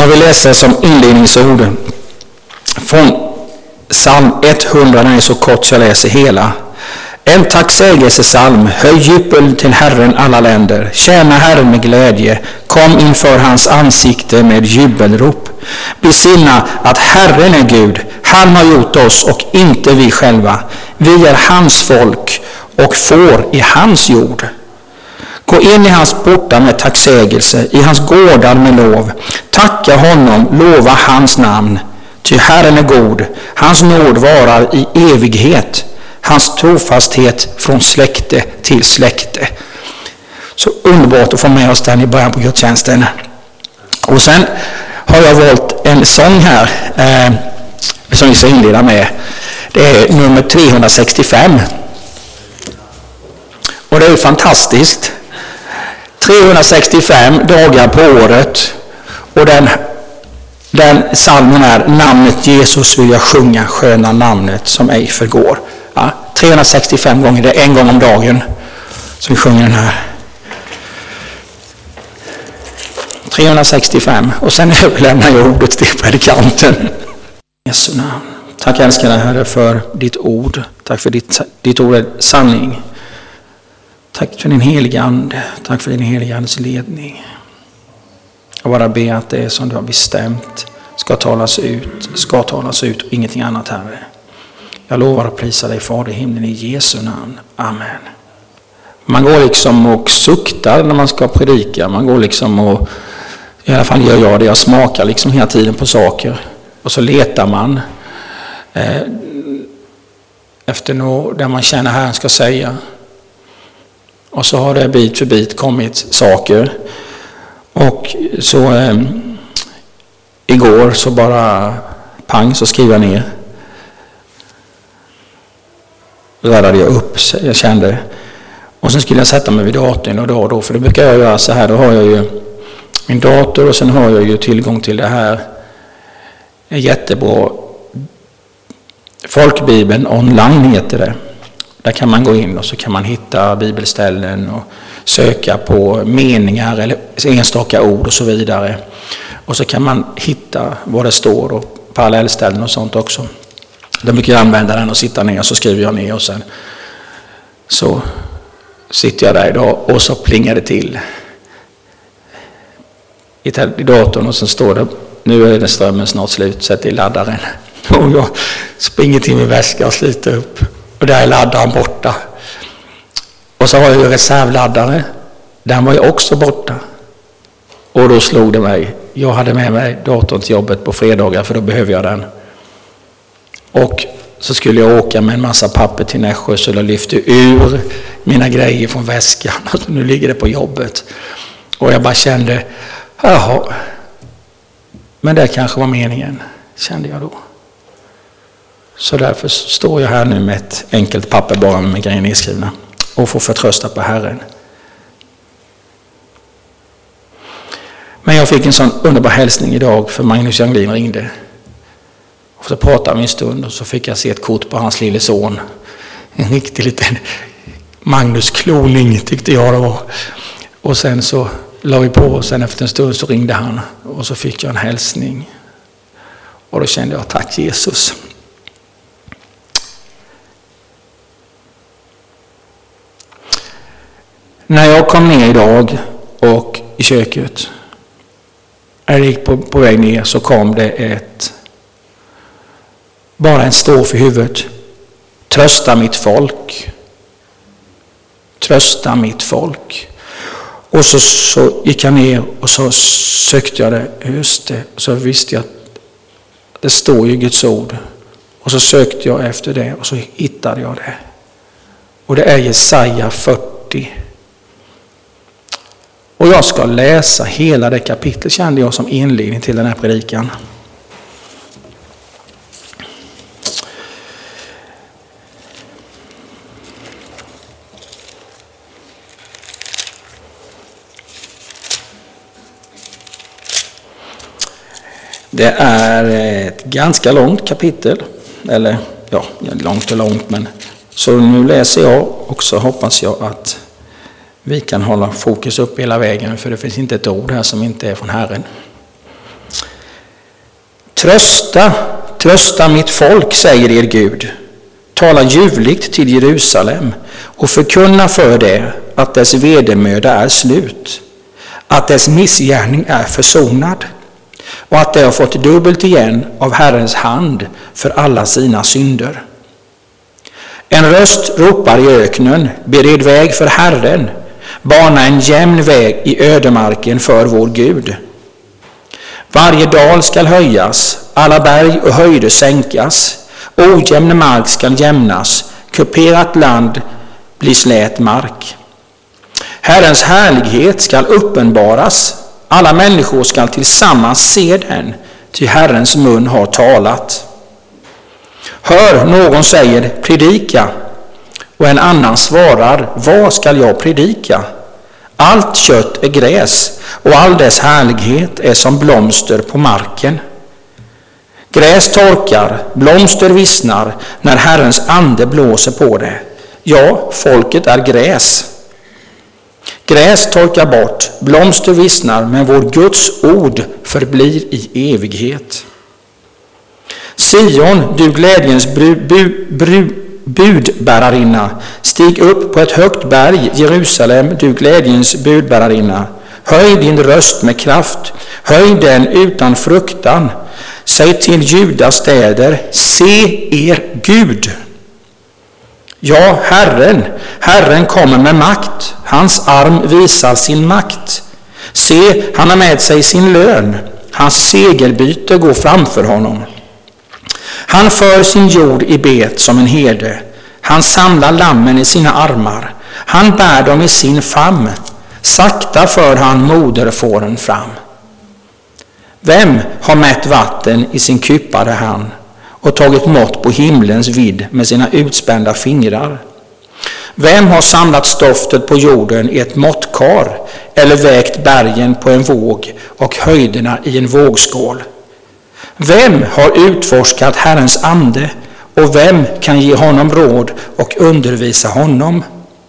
Jag vill läsa som inledningsord från psalm 100, den är så kort så jag läser hela. En tacksägelsesalm, höj jubel till Herren alla länder, tjäna Herren med glädje, kom inför hans ansikte med jubelrop. Besinna att Herren är Gud, han har gjort oss och inte vi själva. Vi är hans folk och får i hans jord. Gå in i hans portar med tacksägelse, i hans gårdar med lov. Tacka honom, lova hans namn. Ty Herren är god, hans nåd varar i evighet. Hans trofasthet från släkte till släkte. Så underbart att få med oss den i början på gudstjänsten. Och sen har jag valt en sång här som vi ska inleda med. Det är nummer 365. Och det är fantastiskt. 365 dagar på året. Och den psalmen är namnet Jesus vill jag sjunga, sköna namnet som ej förgår. Ja, 365 gånger, det är en gång om dagen som vi sjunger den här. 365 och sen överlämnar jag ordet till predikanten. Jesu namn. Tack älskade Herre för ditt ord. Tack för ditt ord är sanning. Tack för din heliga ande. Tack för din heliga andes ledning. Jag bara ber att det som du har bestämt ska talas ut och ingenting annat, Herre. Jag lovar att prisa dig, Fader i himlen, i Jesu namn. Amen. Man går liksom och suktar när man ska predika. Man går liksom och, i alla fall gör jag det, jag smakar liksom hela tiden på saker. Och så letar man efter något där man känner Herren ska säga. Och så har det bit för bit kommit saker. Och så igår så bara pang så skriver jag ner. Räddade jag upp, jag kände. Och sen skulle jag sätta mig vid datorn och då, för det brukar jag göra så här. Då har jag ju min dator och sen har jag ju tillgång till det här. Det är jättebra. Folkbibeln online heter det. Där kan man gå in och så kan man hitta bibelställen och söka på meningar eller enstaka ord och så vidare. Och så kan man hitta vad det står och parallellställen och sånt också. Då brukar jag använda den och sitta ner och så skriver jag ner och sen så sitter jag där idag och så plingar det till i datorn och sen står det nu är det strömmen snart slut, sätt i laddaren. Och jag springer till min väska och sliter upp och där är laddaren borta. Och så har jag ju reservladdare, den var ju också borta. Och då slog det mig, jag hade med mig datorn till jobbet på fredagar för då behöver jag den. Och så skulle jag åka med en massa papper till Nässjö så jag lyfte ur mina grejer från väskan. Och nu ligger det på jobbet. Och jag bara kände, jaha, men det kanske var meningen, kände jag då. Så därför står jag här nu med ett enkelt papper bara med grejer nedskrivna och får förtrösta på Herren. Men jag fick en sån underbar hälsning idag för Magnus Janglin ringde. Och så pratade vi en stund och så fick jag se ett kort på hans lille son. En riktig liten Magnus kloning tyckte jag det var. Och sen så la vi på och sen efter en stund så ringde han. Och så fick jag en hälsning. Och då kände jag, tack Jesus. När jag kom ner idag och i köket. När jag gick på väg ner så kom det bara en strof i huvudet. Trösta mitt folk. Trösta mitt folk. Och så gick jag ner och så sökte jag det. Just det. Och så visste jag att det står ju Guds ord. Och så sökte jag efter det och så hittade jag det. Och det är Jesaja 40. Och jag ska läsa hela det kapitlet, kände jag som inledning till den här predikan. Det är ett ganska långt kapitel, eller ja, långt och långt, men så nu läser jag och så hoppas jag att vi kan hålla fokus upp hela vägen, för det finns inte ett ord här som inte är från Herren. Trösta mitt folk, säger er Gud. Tala ljuvligt till Jerusalem och förkunna för det att dess vedermöda är slut, att dess missgärning är försonad och att det har fått dubbelt igen av Herrens hand för alla sina synder. En röst ropar i öknen, bered väg för Herren, bana en jämn väg i ödemarken för vår Gud. Varje dal skall höjas, alla berg och höjder sänkas, ojämn mark skall jämnas, kuperat land blir slät mark. Herrens härlighet skall uppenbaras, alla människor skall tillsammans se den, ty Herrens mun har talat. Hör, någon säger, predika, och en annan svarar, vad skall jag predika? Allt kött är gräs, och all dess härlighet är som blomster på marken. Gräs torkar, blomster vissnar, när Herrens ande blåser på det. Ja, folket är gräs. Gräs torkar bort, blomster vissnar, men vår Guds ord förblir i evighet. Sion, du glädjens budbärarinna, stig upp på ett högt berg, Jerusalem, du glädjens budbärarinna. Höj din röst med kraft, höj den utan fruktan. Säg till Judas städer, se er Gud. Ja, Herren kommer med makt, hans arm visar sin makt. Se, han har med sig sin lön, hans segerbyte går framför honom. Han för sin jord i bet som en herde, han samlar lammen i sina armar, han bär dem i sin famn, sakta för han moderfåren fram. Vem har mätt vatten i sin kyppade hand och tagit mått på himlens vidd med sina utspända fingrar? Vem har samlat stoftet på jorden i ett måttkar eller vägt bergen på en våg och höjderna i en vågskål? Vem har utforskat Herrens ande och vem kan ge honom råd och undervisa honom?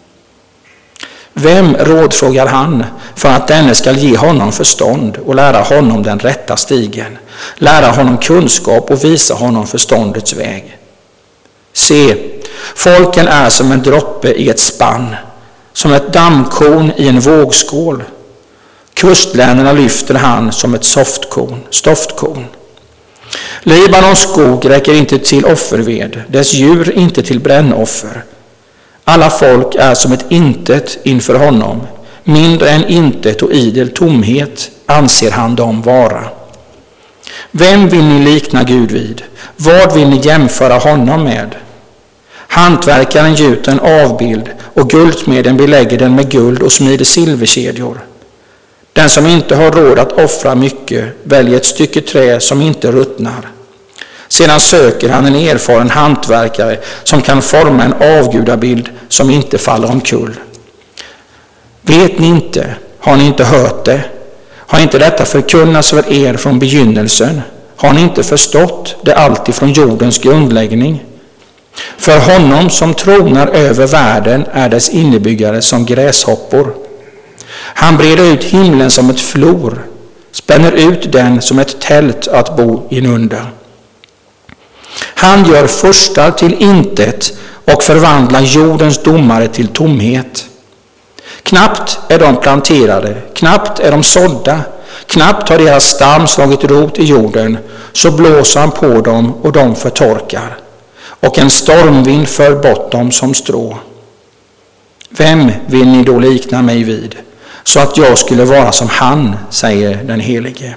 Vem rådfrågar han för att denne skall ge honom förstånd och lära honom den rätta stigen, lära honom kunskap och visa honom förståndets väg? Se, folken är som en droppe i ett spann, som ett dammkorn i en vågskål. Kustländerna lyfter han som ett stoftkorn. Libanons skog räcker inte till offerved, dess djur inte till brännoffer. Alla folk är som ett intet inför honom, mindre än intet och idel tomhet anser han dem vara. Vem vill ni likna Gud vid? Vad vill ni jämföra honom med? Hantverkaren gjuter en avbild och guldsmeden belägger den med guld och smider silverkedjor. Den som inte har råd att offra mycket väljer ett stycke trä som inte ruttnar. Sedan söker han en erfaren hantverkare som kan forma en avgudabild som inte faller omkull. Vet ni inte? Har ni inte hört det? Har inte detta förkunnats för er från begynnelsen? Har ni inte förstått det alltid från jordens grundläggning? För honom som tronar över världen är dess innebyggare som gräshoppor. Han breder ut himlen som ett flor, spänner ut den som ett tält att bo inunder. Han gör furstar till intet och förvandlar jordens domare till tomhet. Knappt är de planterade, knappt är de sådda, knappt har deras stam slagit rot i jorden, så blåser han på dem och de förtorkar, och en stormvind för bort dem som strå. Vem vill ni då likna mig vid, så att jag skulle vara som han, säger den helige.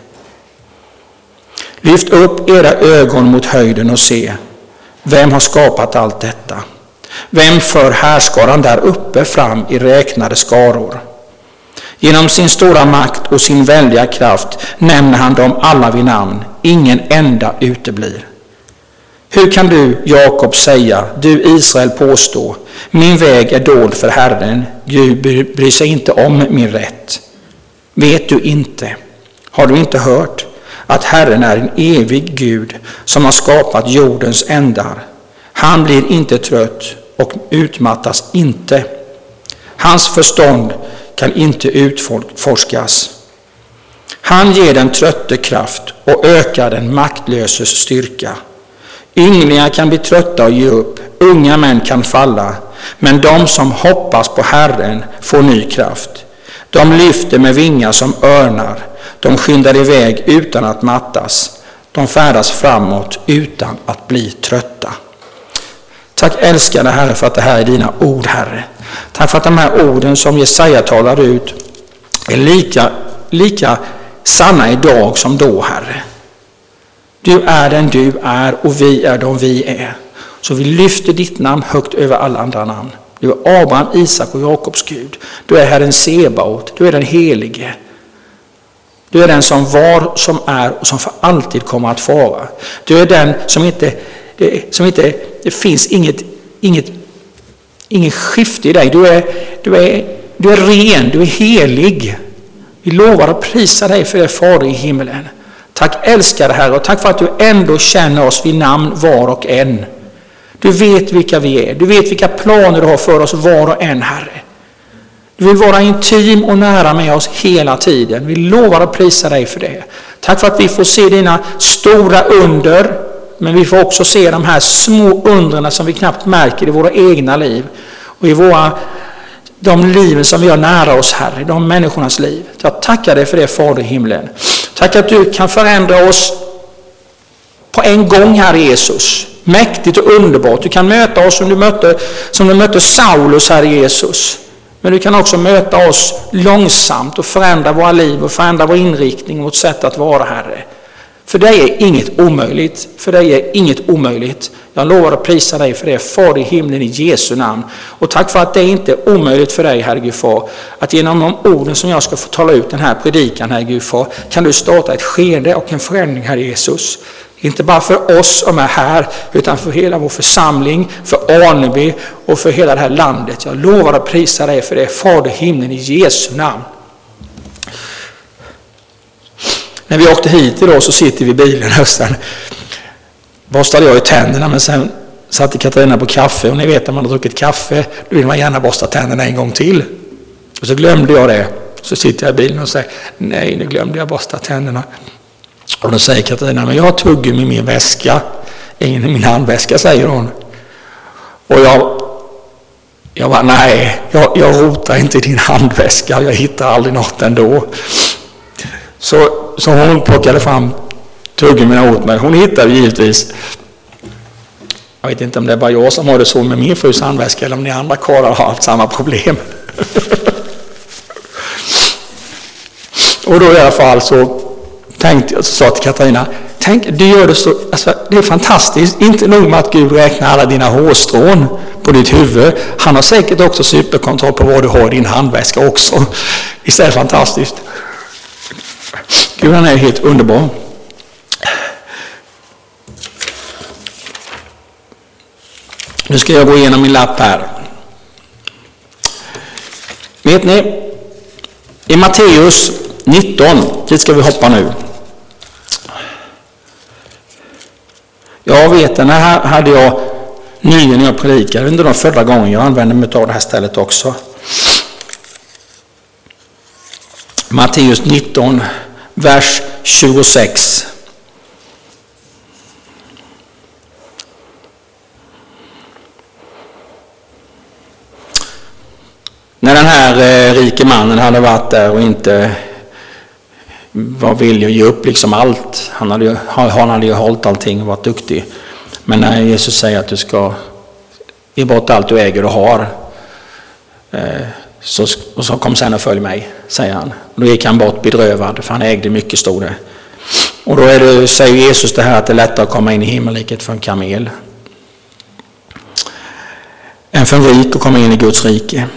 Lyft upp era ögon mot höjden och se, vem har skapat allt detta? Vem för härskaran där uppe fram i räknade skaror? Genom sin stora makt och sin väldiga kraft nämner han dem alla vid namn, ingen enda uteblir. Hur kan du, Jakob, säga, du Israel påstå, min väg är dold för Herren, Gud bryr sig inte om min rätt? Vet du inte? Har du inte hört att Herren är en evig Gud som har skapat jordens ändar? Han blir inte trött och utmattas inte. Hans förstånd kan inte utforskas. Han ger den trötte kraft och ökar den maktlöses styrka. Ynglingar kan bli trötta och ge upp, unga män kan falla, men de som hoppas på Herren får ny kraft. De lyfter med vingar som örnar, de skyndar iväg utan att mattas, de färdas framåt utan att bli trötta. Tack älskade Herre för att det här är dina ord, Herre. Tack för att de här orden som Jesaja talar ut är lika sanna idag som då, Herre. Du är den du är och vi är de vi är. Så vi lyfter ditt namn högt över alla andra namn. Du är Abraham, Isak och Jakobs Gud. Du är Herren Sebaot. Du är den helige. Du är den som var, som är och som för alltid kommer att vara. Du är den som inte det finns inget skifte i dig. Du är ren, du är helig. Vi lovar att prisa dig för det, Fader i himmelen. Tack älskade Herre, och tack för att du ändå känner oss vid namn var och en. Du vet vilka vi är. Du vet vilka planer du har för oss var och en, Herre. Du vill vara intim och nära med oss hela tiden. Vi lovar att prisa dig för det. Tack för att vi får se dina stora under, men vi får också se de här små undren som vi knappt märker i våra egna liv och i de liven som vi har nära oss, Herre, de människornas liv. Jag tackar dig för det, Fader i himlen. Tack att du kan förändra oss på en gång, Herre Jesus. Mäktigt och underbart. Du kan möta oss som du mötte Saulus, Herre Jesus. Men du kan också möta oss långsamt och förändra våra liv och förändra vår inriktning och vårt sätt att vara, Herre. För dig är inget omöjligt. För dig är inget omöjligt. Jag lovar att prisa dig för det, Far i himlen, i Jesu namn. Och tack för att det inte är omöjligt för dig, Herre Gud Far, att genom de orden som jag ska få tala ut den här predikan, Herre Gud Far, kan du starta ett skede och en förändring, Herre Jesus. Inte bara för oss som är här, utan för hela vår församling, för Arneby och för hela det här landet. Jag lovar att prisa dig för det, Far i himlen, i Jesu namn. När vi åkte hit idag så sitter vi i bilen och sen borstade jag i tänderna, men sen satte Katarina på kaffe, och ni vet när man har druckit kaffe då vill man gärna borsta tänderna en gång till. Och så glömde jag det. Så sitter jag i bilen och säger, nej, nu glömde jag borsta tänderna. Och då säger Katarina, men jag har tuggummi i min väska, i min handväska, säger hon. Och jag bara, nej, jag rotar inte i din handväska, jag hittar aldrig något ändå. Så hon plockade fram tuggummina åt mig. Hon hittade givetvis. Jag vet inte om det är bara jag som har det så med min frus handväska, eller om ni andra karlar har haft samma problem. Och då i alla fall så tänkte jag, så sa till Katarina, tänk, du gör det så, alltså, det är fantastiskt. Inte nog med att Gud räknar alla dina hårstrån på ditt huvud. Han har säkert också superkontroll på vad du har i din handväska också. Det är fantastiskt. Gud, han är helt underbar. Nu ska jag gå igenom min lapp här. Vet ni, i Matteus 19, dit ska vi hoppa nu. Jag vet, den här hade jag nyligen när jag predikade, under de förra gången jag använde mig av det här stället också. Matteus 19, vers 26. När den här rike mannen hade varit där och inte var villig att ge upp liksom allt. Han hade ju hållit allting och varit duktig. Men när Jesus säger att du ska ge bort allt du äger och har, så kom sen och följ mig, säger han. Och då gick han bort bedrövad, för han ägde mycket, stod det. Och då säger Jesus det här att det är lättare att komma in i himmelriket för en kamel än för en rik att komma in i Guds rike.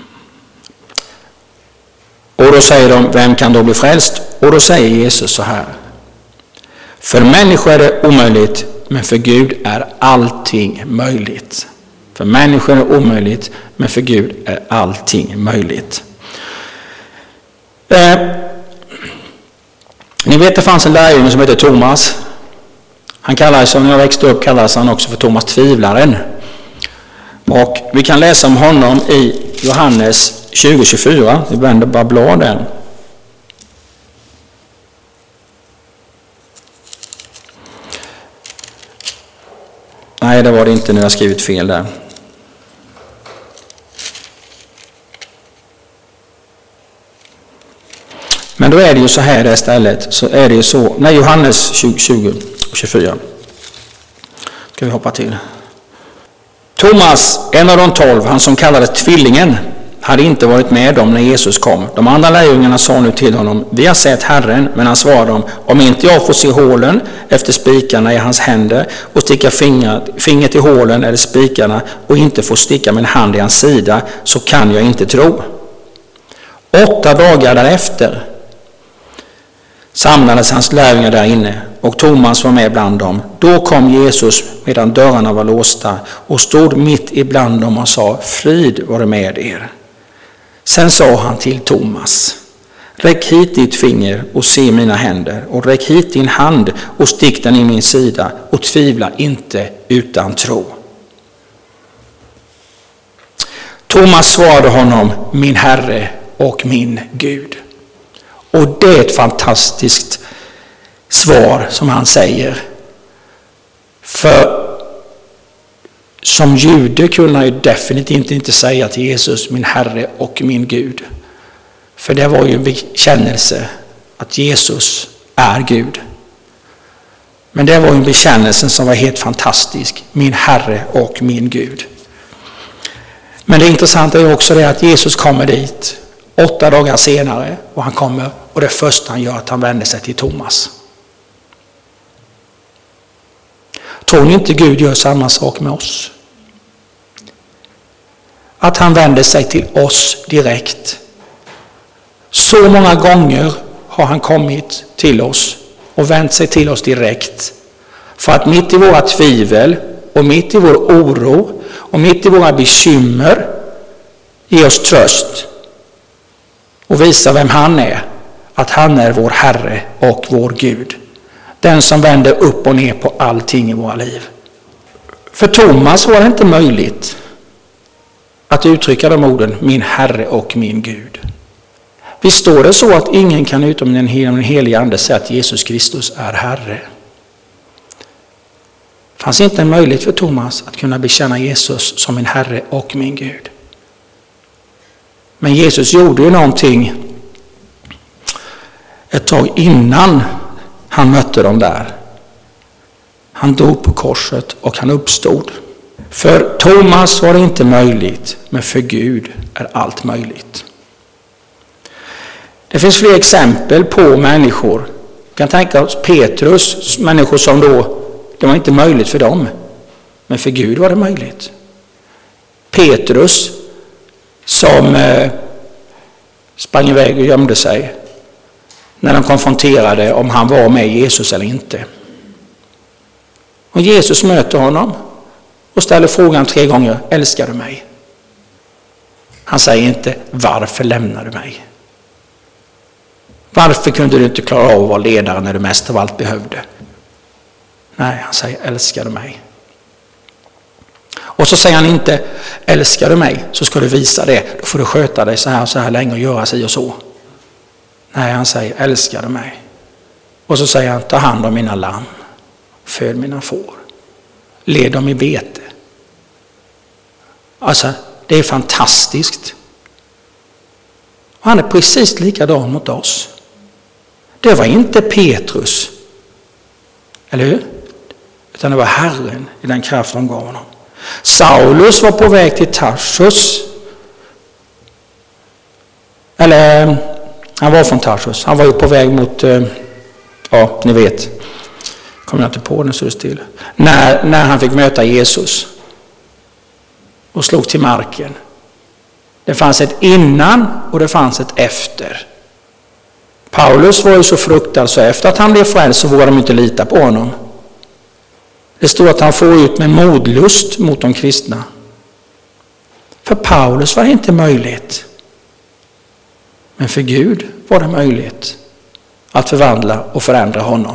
Och då säger de, vem kan då bli frälst? Och då säger Jesus så här: för människor är det omöjligt, men för Gud är allting möjligt. För människor är det omöjligt, men för Gud är allting möjligt. Ni vet, det fanns en lärjunge som heter Thomas. Han kallades, när jag växte upp kallades han också för Thomas tvivlaren. Och vi kan läsa om honom i Johannes 20:24. Vi vänder bara bladen. Nej, det var det inte, nu har jag skrivit fel där. Men då är det ju så här istället, så är det ju så, nej, Johannes 20 och 24. Ska vi hoppa till. Thomas, en av de 12, han som kallades tvillingen, hade inte varit med dem när Jesus kom. De andra lärjungarna sa nu till honom, vi har sett Herren, men han svarade dem, om inte jag får se hålen efter spikarna i hans händer och sticka fingret i hålen eller spikarna och inte får sticka min hand i hans sida, så kan jag inte tro. 8 dagar därefter samlades hans lärjungar där inne och Thomas var med bland dem. Då kom Jesus medan dörrarna var låsta och stod mitt ibland dem och sa, frid vare med er. Sen sa han till Thomas, räck hit ditt finger och se mina händer och räck hit din hand och stick den i min sida och tvivla inte utan tro. Thomas svarade honom, min Herre och min Gud. Och det är ett fantastiskt svar som han säger. För som jude kunde han ju definitivt inte säga till Jesus, min Herre och min Gud. För det var ju en bekännelse att Jesus är Gud. Men det var ju en bekännelse som var helt fantastisk, min Herre och min Gud. Men det intressanta är också det att Jesus kommer dit 8 dagar senare och han kommer och det första han gör är att han vänder sig till Thomas. Tror ni inte Gud gör samma sak med oss? Att han vänder sig till oss direkt. Så många gånger har han kommit till oss och vänt sig till oss direkt. För att mitt i våra tvivel och mitt i vår oro och mitt i våra bekymmer ge oss tröst och visa vem han är. Att han är vår Herre och vår Gud. Den som vänder upp och ner på allting i våra liv. För Thomas var det inte möjligt att uttrycka de orden, min Herre och min Gud. Visst står det så att ingen kan utom den heliga ande säga att Jesus Kristus är Herre. Det fanns inte en möjlighet för Thomas att kunna bekänna Jesus som min Herre och min Gud. Men Jesus gjorde ju någonting ett tag innan han mötte dem där. Han dog på korset och han uppstod. För Thomas var det inte möjligt, men för Gud är allt möjligt. Det finns fler exempel på människor. Vi kan tänka oss Petrus, människor som då, det var inte möjligt för dem, men för Gud var det möjligt. Petrus som sprang iväg och gömde sig när de konfronterade om han var med Jesus eller inte. Och Jesus möter honom och ställer frågan 3 gånger, älskar du mig? Han säger inte, varför lämnar du mig? Varför kunde du inte klara av att vara ledare när du mest av allt behövde? Nej, han säger, älskar du mig? Och så säger han inte, älskar du mig så ska du visa det. Då får du sköta dig så här länge och göra sig och så. Nej, han säger, älskar du mig? Och så säger han, ta hand om mina lamm. Föd mina får. Led dem i bete. Alltså, det är fantastiskt. Och han är precis likadan mot oss. Det var inte Petrus. Eller hur? Utan det var Herren i den kraft som gav honom. Saulus var på väg till Tarsus. Eller han var från Tarsus. Han var ju på väg mot, ja ni vet. Kommer jag inte på den så det still. När han fick möta Jesus. Och slog till marken. Det fanns ett innan och det fanns ett efter. Paulus var ju så fruktad så efter att han blev frälst så vågade de inte lita på honom. Det står att han får ut med modlust mot de kristna. För Paulus var det inte möjligt. Men för Gud var det möjligt att förvandla och förändra honom.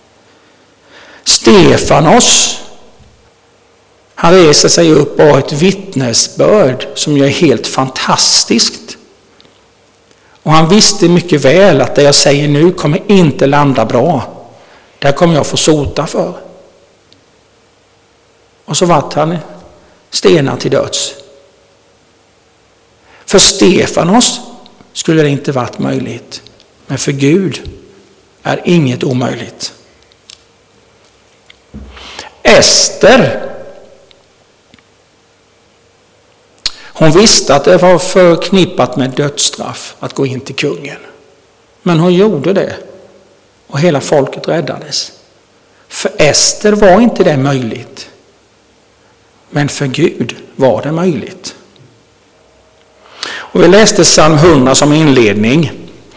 Stefanos, han reser sig upp och har ett vittnesbörd som är helt fantastiskt. Och han visste mycket väl att det jag säger nu kommer inte landa bra. Det kommer jag få sota för. Och så vart han stenad till döds. För Stefanos skulle det inte varit möjligt. Men för Gud är inget omöjligt. Ester, hon visste att det var förknippat med dödsstraff att gå in till kungen. Men hon gjorde det. Och hela folket räddades. För Ester var inte det möjligt. Men för Gud var det möjligt. Och vi läste psalm 100 som inledning.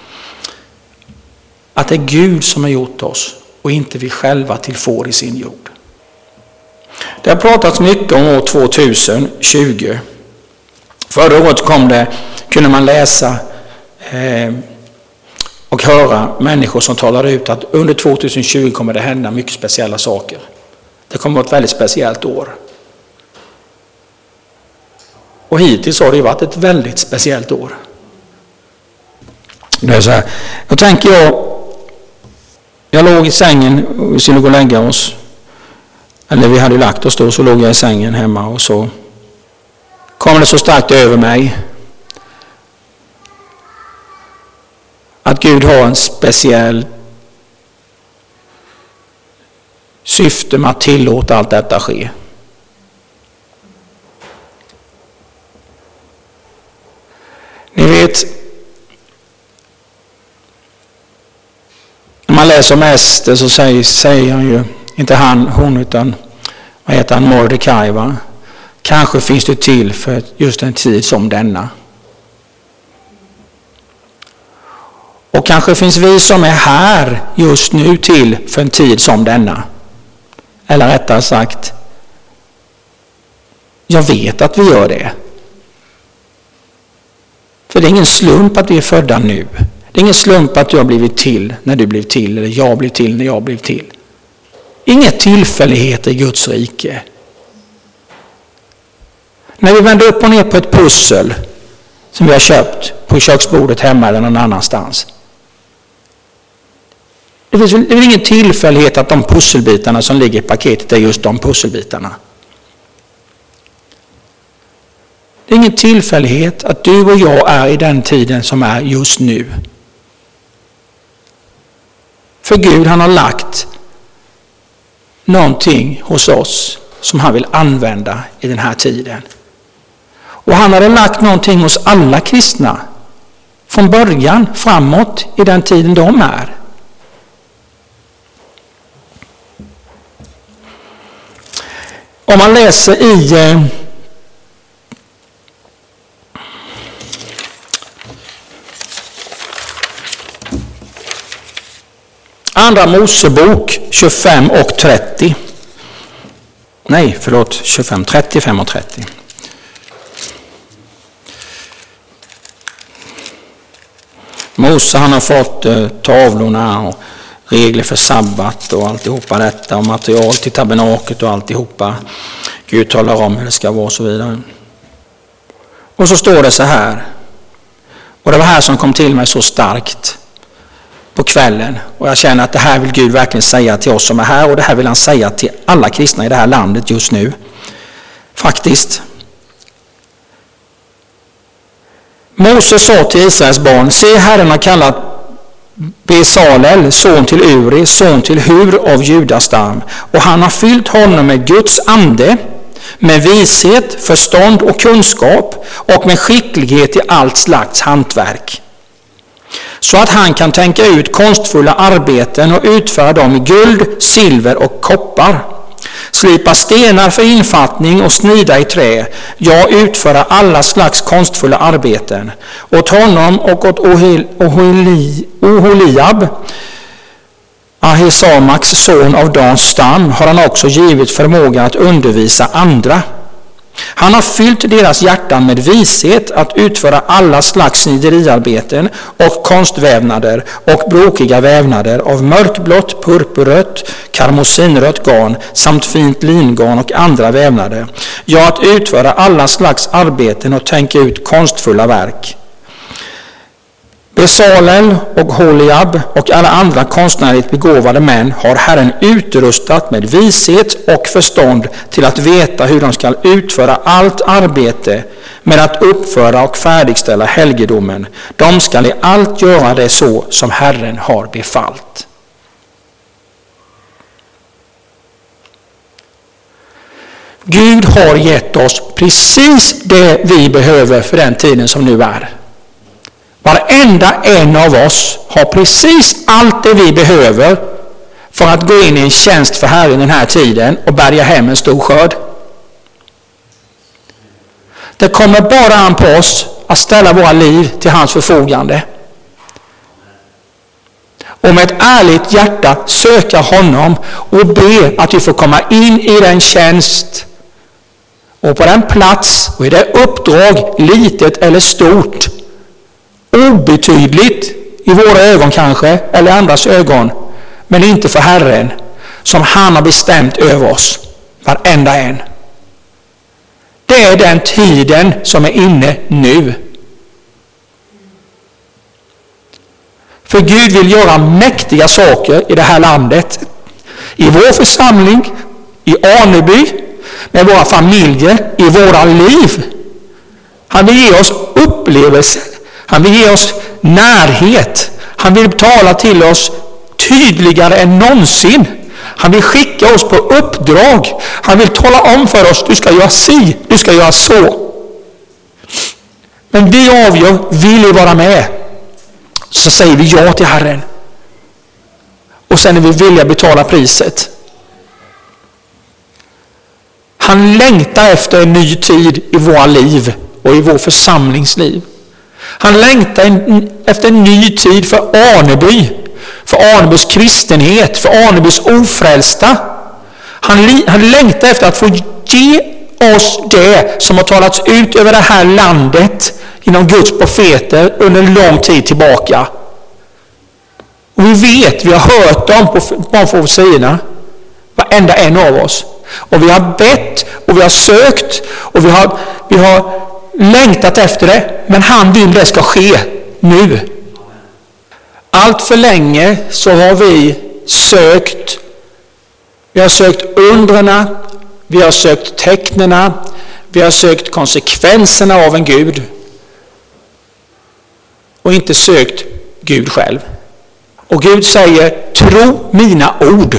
Att det är Gud som har gjort oss och inte vi själva till får i sin jord. Det har pratats mycket om år 2020. Förra året kunde man läsa och höra människor som talade ut att under 2020 kommer det hända mycket speciella saker. Det kommer att vara ett väldigt speciellt år. Och hittills har det varit ett väldigt speciellt år. Det är så här. Då tänker jag låg i sängen och vi skulle gå och lägga oss. Eller vi hade lagt oss då, så låg jag i sängen hemma och så kom det så starkt över mig att Gud har en speciell syfte med att tillåta allt detta ske. Ni vet, när man läser om Ester så säger han ju, inte hon utan vad heter han, Mordecai, va? Kanske finns det till för just en tid som denna. Och kanske finns vi som är här just nu till för en tid som denna. Eller rättare sagt, jag vet att vi gör det. För det är ingen slump att vi är födda nu. Det är ingen slump att du har blivit till när du blev till, eller jag blev till när jag blev till. Inga tillfälligheter i Guds rike. När vi vänder upp och ner på ett pussel som vi har köpt på köksbordet hemma eller någon annanstans. Det är ingen tillfällighet att de pusselbitarna som ligger i paketet är just de pusselbitarna. Det är ingen tillfällighet att du och jag är i den tiden som är just nu. För Gud, han har lagt någonting hos oss som han vill använda i den här tiden. Och han hade lagt någonting hos alla kristna från början framåt i den tiden de är. Om man läser i Andra Mosebok 25 och 30. Nej, förlåt, 25, 35 och 30. Mose, han har fått tavlorna och regler för sabbat och alltihopa detta och material till tabernaket och alltihopa. Gud talar om hur det ska vara och så vidare. Och så står det så här. Och det var här som kom till mig så starkt på kvällen. Och jag känner att det här vill Gud verkligen säga till oss som är här. Och det här vill han säga till alla kristna i det här landet just nu. Faktiskt. Mose sa till Israels barn: se, Herren har kallat Besalel, son till Uri, son till Hur av Judastam. Och han har fyllt honom med Guds ande, med vishet, förstånd och kunskap och med skicklighet i allt slags hantverk. Så att han kan tänka ut konstfulla arbeten och utföra dem i guld, silver och koppar. Slipa stenar för infattning och snida i trä. Ja, utföra alla slags konstfulla arbeten. Åt honom och åt Oholiab, Ahisamaks son av Dans stam, har han också givit förmåga att undervisa andra. Han har fyllt deras hjärtan med vishet att utföra alla slags snideriarbeten och konstvävnader och bråkiga vävnader av mörkblått, purpurrött, karmosinrött garn samt fint lingarn och andra vävnader. Ja, att utföra alla slags arbeten och tänka ut konstfulla verk. Besalel och Holiab och alla andra konstnärligt begåvade män har Herren utrustat med vishet och förstånd till att veta hur de ska utföra allt arbete med att uppföra och färdigställa helgedomen. De ska i allt göra det så som Herren har befallt. Gud har gett oss precis det vi behöver för den tiden som nu är. Varenda en av oss har precis allt det vi behöver för att gå in i en tjänst för Herren den här tiden och bärga hem en stor skörd. Det kommer bara an på oss att ställa våra liv till hans förfogande. Och med ett ärligt hjärta söka honom och be att vi får komma in i den tjänst och på den plats och i det uppdrag, litet eller stort, obetydligt i våra ögon kanske, eller andras ögon, men inte för Herren, som han har bestämt över oss, varenda en. Det är den tiden som är inne nu. För Gud vill göra mäktiga saker i det här landet, i vår församling, i Aneby, med våra familjer, i våra liv. Han vill ge oss upplevelser. Han vill ge oss närhet. Han vill tala till oss tydligare än någonsin. Han vill skicka oss på uppdrag. Han vill tala om för oss, du ska göra si, du ska göra så. Men vi avgör, vill vi vara med? Så säger vi ja till Herren. Och sen är vi villiga betala priset. Han längtar efter en ny tid i våra liv och i vår församlingsliv. Han längtar efter en ny tid för Aneby, för Anebys kristenhet, för Anebys ofrälsta. Han längtar efter att få ge oss det som har talats ut över det här landet inom Guds profeter under en lång tid tillbaka. Och vi har hört dem på profetierna, varenda en av oss. Och vi har bett och vi har sökt och vi har längtat efter det, men han vill det ska ske nu. Allt för länge så har vi har sökt undrena, vi har sökt tecknena, vi har sökt konsekvenserna av en Gud och inte sökt Gud själv. Och Gud säger, tro mina ord.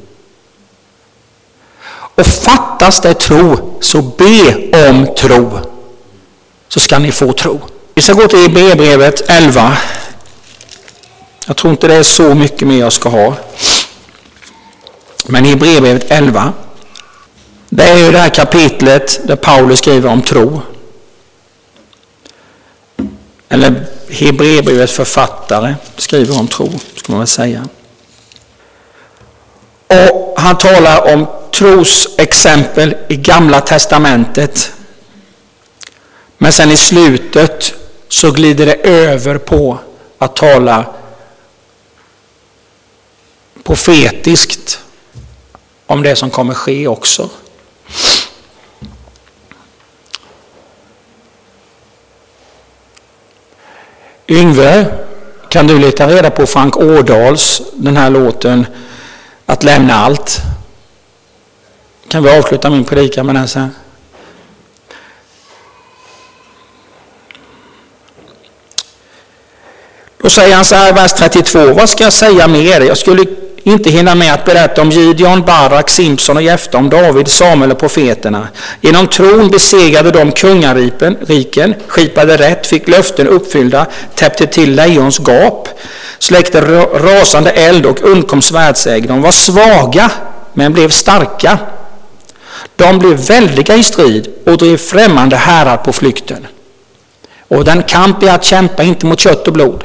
Och fattas det tro, så be om tro. Så ska ni få tro. Vi ska gå till Hebreerbrevet 11. Jag tror inte det är så mycket mer jag ska ha. Men i Hebreerbrevet 11. Det är ju det här kapitlet där Paulus skriver om tro. Eller Hebreerbrevets författare skriver om tro, ska man väl säga. Och han talar om trosexempel i Gamla testamentet. Men sen i slutet så glider det över på att tala profetiskt om det som kommer ske också. Yngve, kan du leta reda på Frank Årdals, den här låten Att lämna allt? Kan vi avsluta min predikan med den sen? Då säger han så här i vers 32. Vad ska jag säga mer? Jag skulle inte hinna med att berätta om Gideon, Barak, Simson och Jefta, om David, Samuel och profeterna. Genom tron besegrade de kungariken, skipade rätt, fick löften uppfyllda, täppte till lejons gap, släckte rasande eld och undkom svärdsägg. De var svaga men blev starka. De blev väldiga i strid och drev främmande härar på flykten. Och den kamp är att kämpa inte mot kött och blod.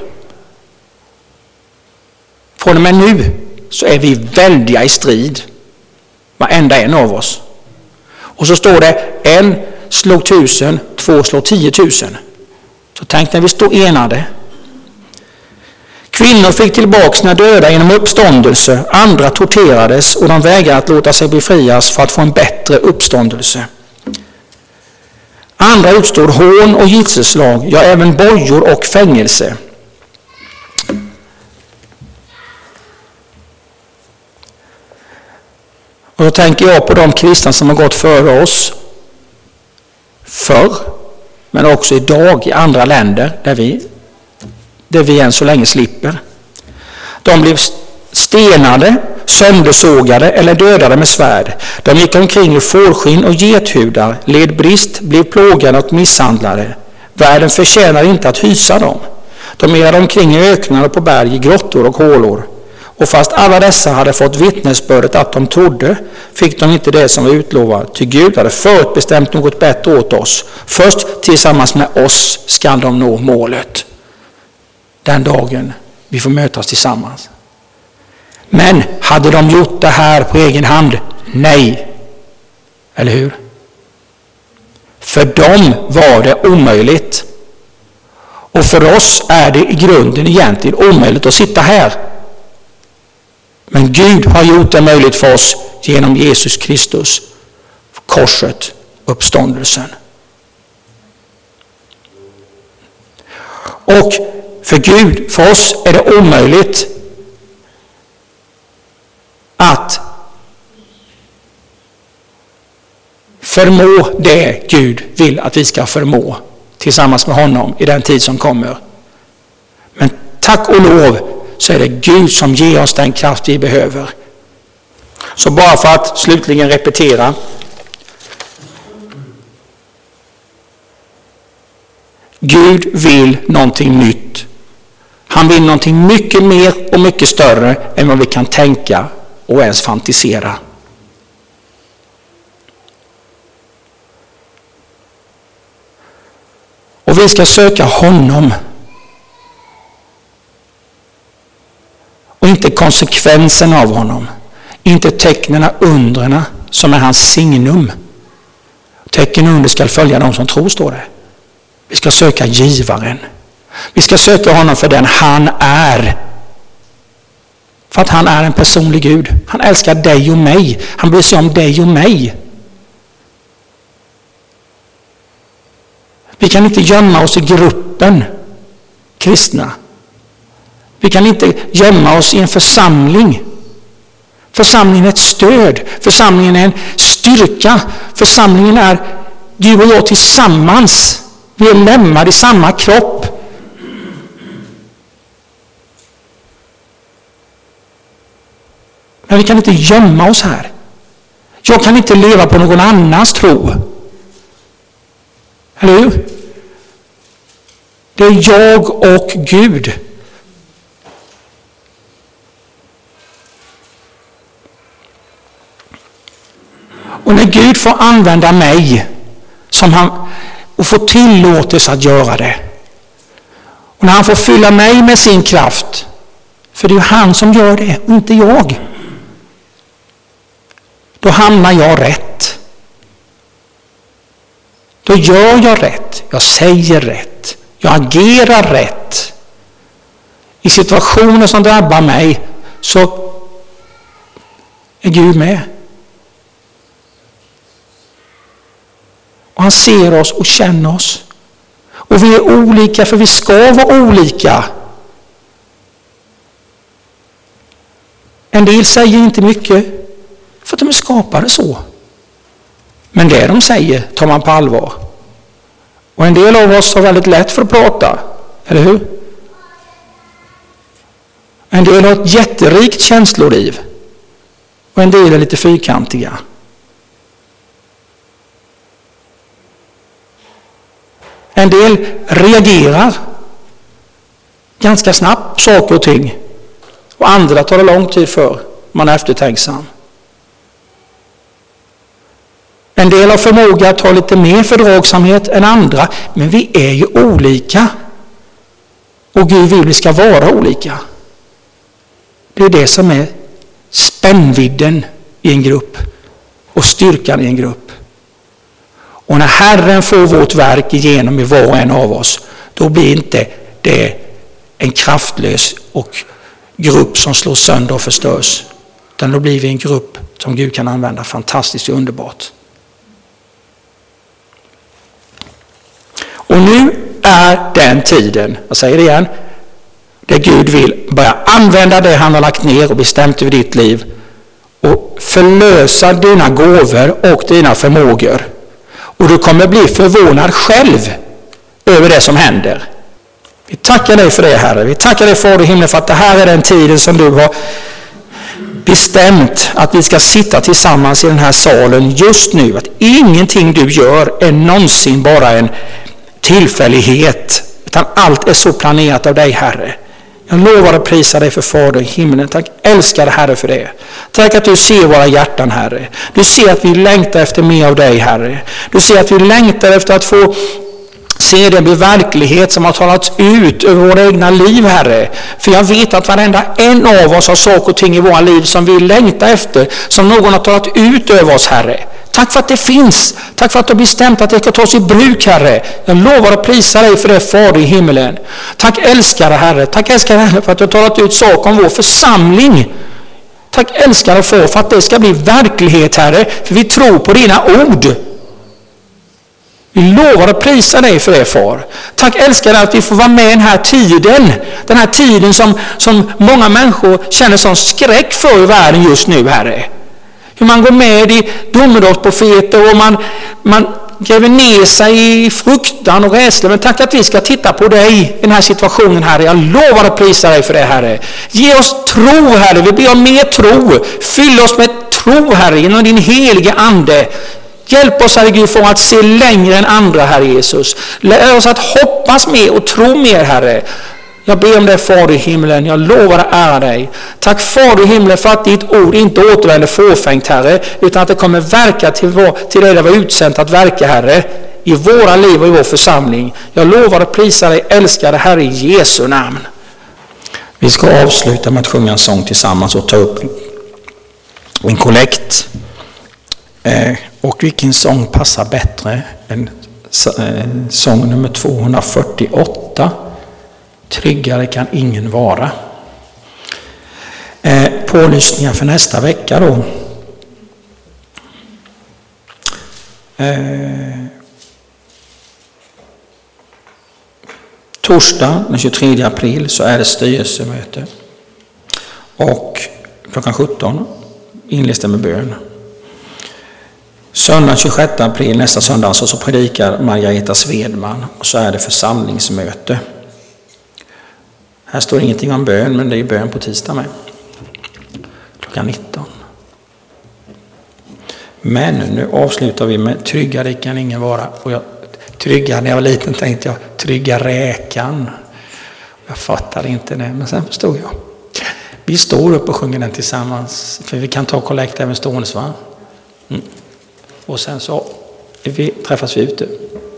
Från och med nu så är vi väldiga i strid. Varenda en av oss. Och så står det, en slog 1000, 2 slog 10 000. Så tänk när vi står enade. Kvinnor fick tillbaka sina döda genom uppståndelse. Andra torterades och de vägrade att låta sig befrias för att få en bättre uppståndelse. Andra utstod hån och gisselsslag, ja även bojor och fängelse. Och då tänker jag på de kristna som har gått före oss förr, men också idag i andra länder där vi än så länge slipper. De blev stenade, söndersågade eller dödade med svärd. De gick omkring i fårskinn och gethudar, led brist, blev plågade och misshandlade. Världen förtjänar inte att hysa dem. De irrade omkring i öknar och på berg, i grottor och hålor. Och fast alla dessa hade fått vittnesbördet att de trodde, fick de inte det som var utlovat. Ty Gud hade förutbestämt något bättre åt oss. Först tillsammans med oss ska de nå målet. Den dagen vi får mötas tillsammans. Men hade de gjort det här på egen hand? Nej. Eller hur? För dem var det omöjligt. Och för oss är det i grunden egentligen omöjligt att sitta här. Men Gud har gjort det möjligt för oss genom Jesus Kristus, korset, uppståndelsen. Och för Gud, för oss är det omöjligt att förmå det Gud vill att vi ska förmå tillsammans med honom i den tid som kommer. Men tack och lov så är det Gud som ger oss den kraft vi behöver. Så bara för att slutligen repetera. Gud vill någonting nytt. Han vill någonting mycket mer och mycket större än vad vi kan tänka och ens fantisera. Och vi ska söka honom. Och inte konsekvensen av honom. Inte tecknen, undrena som är hans signum. Tecken och under ska följa de som tror, står det. Vi ska söka givaren. Vi ska söka honom för den han är. För att han är en personlig Gud. Han älskar dig och mig. Han bryr sig om dig och mig. Vi kan inte gömma oss i gruppen kristna. Vi kan inte gömma oss i en församling. Församlingen är ett stöd. Församlingen är en styrka. Församlingen är du och jag tillsammans. Vi är lemmar i samma kropp. Men vi kan inte gömma oss här. Jag kan inte leva på någon annans tro. Eller hur? Det är jag och Gud. Och när Gud får använda mig och får tillåtelse att göra det. Och när han får fylla mig med sin kraft. För det är ju han som gör det och inte jag. Då hamnar jag rätt. Då gör jag rätt. Jag säger rätt. Jag agerar rätt. I situationer som drabbar mig så är Gud med. Och han ser oss och känner oss. Och vi är olika för vi ska vara olika. En del säger inte mycket för att de är skapade så. Men det de säger tar man på allvar. Och en del av oss har väldigt lätt för att prata. Eller hur? En del har ett jätterikt känsloliv. Och en del är lite fyrkantiga. En del reagerar ganska snabbt på saker och ting. Och andra tar det lång tid för. Man är eftertänksam. En del har förmåga att ha lite mer fördragsamhet än andra. Men vi är ju olika. Och Gud vill vi ska vara olika. Det är det som är spännvidden i en grupp. Och styrkan i en grupp. Och när Herren får vårt verk igenom i var och en av oss. Då blir inte det en kraftlös och grupp som slår sönder och förstörs. Utan då blir vi en grupp som Gud kan använda fantastiskt och underbart. Och nu är den tiden, jag säger det igen, där Gud vill börja använda det han har lagt ner och bestämt över ditt liv och förlösa dina gåvor och dina förmågor. Och du kommer bli förvånad själv över det som händer. Vi tackar dig för det, Herre. Vi tackar dig, Fader i himlen, för att det här är den tiden som du har bestämt att vi ska sitta tillsammans i den här salen just nu. Att ingenting du gör är någonsin bara en tillfällighet, utan allt är så planerat av dig, Herre. Jag lovar att prisa dig för Fader i himlen. Tack, älskar Herre, för det. Tack att du ser våra hjärtan, Herre. Du ser att vi längtar efter mer av dig, Herre. Du ser att vi längtar efter att få se det bli verklighet som har talats ut över våra egna liv, Herre. För jag vet att varenda en av oss har saker och ting i våra liv som vi längtar efter, som någon har talat ut över oss, Herre. Tack för att det finns. Tack för att du har bestämt att det ska tas i bruk, Herre. Jag lovar att prisa dig för det, Fader i himlen. Tack, älskare Herre. Tack, älskare Herre, för att du har talat ut saker om vår församling. Tack, älskare för att det ska bli verklighet, Herre. För vi tror på dina ord. Vi lovar att prisa dig för det, Far. Tack, älskare, att vi får vara med i den här tiden som många människor känner som skräck för i världen just nu, Herre. Hur man går med i domedagsprofeter och man gräver ner sig i fruktan och rädsla. Men tack att vi ska titta på dig i den här situationen, Herre. Jag lovar att prisa dig för det, Herre. Ge oss tro, Herre. Vi ber om mer tro. Fyll oss med tro, Herre, genom din helige ande. Hjälp oss, Herre Gud, för att se längre än andra, Herre Jesus. Lär oss att hoppas mer och tro mer, Herre. Jag ber om det, Fader i himlen. Jag lovar att ära dig. Tack, Fader i himlen, för att ditt ord inte återvänder fåfängt, Herre, utan att det kommer verka till det det var utsänt att verka, Herre, i våra liv och i vår församling. Jag lovar att prisa dig, älskade Herre, i Jesu namn. Vi ska avsluta med att sjunga en sång tillsammans och ta upp en kollekt. Och vilken sång passar bättre än sång nummer 248? Tryggare kan ingen vara. Pålysningar för nästa vecka då. Torsdag den 23 april så är det styrelsemöte. Och klockan 17 inleds det med bön. Söndag 26 april, nästa söndag, så predikar Margareta Svedman och så är det församlingsmöte. Här står ingenting om bön, men det är bön på tisdag med. Klockan 19. Men nu avslutar vi med tryggare kan ingen vara. Och när jag var liten tänkte jag trygga räkan. Jag fattade inte det, men sen förstod jag. Vi står upp och sjunger den tillsammans, för vi kan ta kollekt även stående, va? Och sen så träffas vi ute.